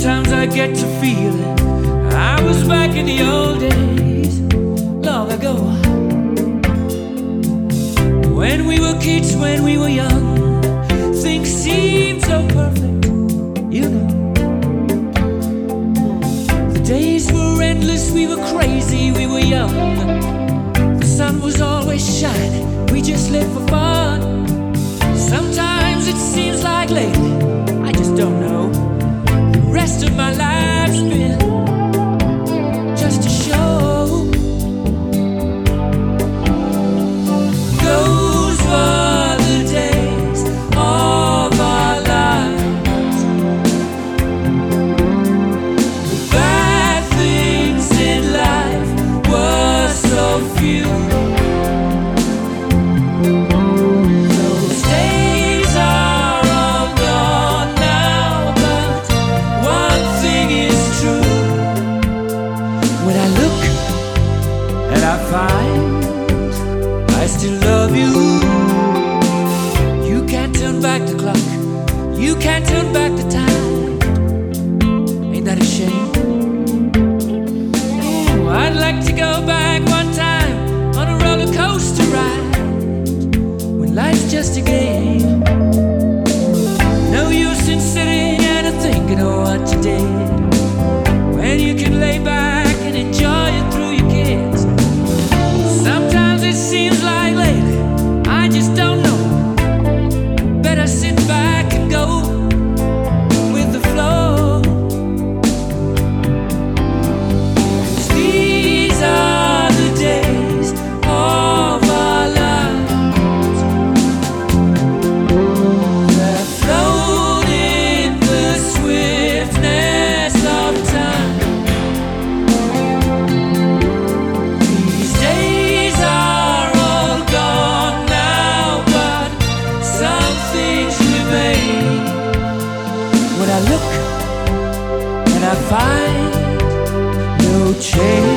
Sometimes I get to feeling I was back in the old days, long ago. When we were kids, when we were young, things seemed so perfect, you know. The days were endless, we were crazy, we were young. The sun was always shining, we just lived for fun. Sometimes it seems like lately, I just don't know. The rest of my life's been just a show. Those were the days of our lives. The bad things in life were so few. Those days are all gone now, but one thing is true. When I look and I find I still love you. You can't turn back the clock, you can't turn back the time. Ain't that a shame? Ooh, I'd like to go back one time on a roller coaster ride, when life's just a game. No use in sitting and thinking of what you did, when you can lay back and enjoy it through your kids. Sometimes it seems like lately, I just don't know. Better sit back and go with the flow. 'Cause these are the days of our lives that float in the swiftness of time. These days are all gone now, but some things remain. When I look and I find no change.